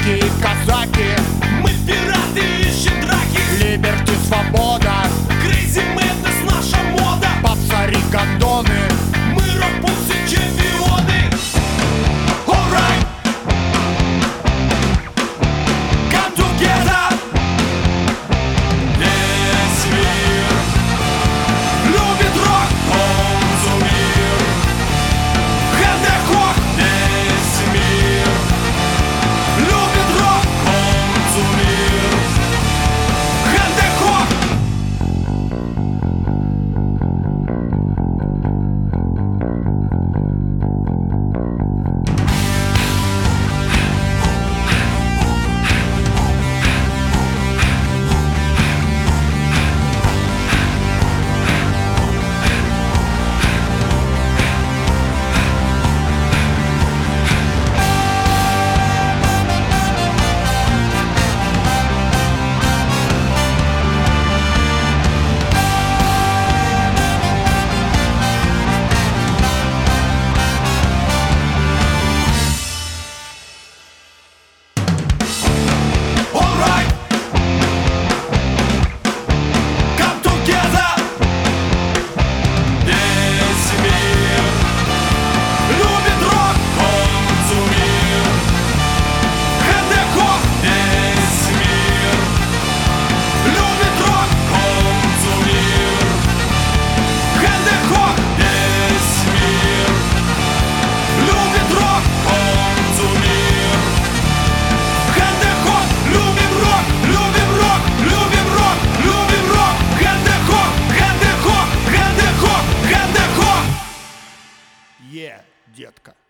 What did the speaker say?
русские казаки, Мы пираты, ищем драки. либерти, свобода, Crazy Madness наша мода. попса, ригадоны. Мы рок-пупсы, чемпионы. Alright. Come together. Весь мир любит рок. Он зумир. Хэндехок. Весь мир любит рок. Он зумир. Хэндехок. Alright. Come together. Весь мир любит рок. Он зумир. Хэндехок. Весь мир любит рок. Он зумир. Хэндехок. Весь мир любит рок. Он зумир. Хэндехок. Любим рок, любим рок, любим рок, любим рок. Хэндехок, хэндехок, хэндехок, хэндехок. Е, детка.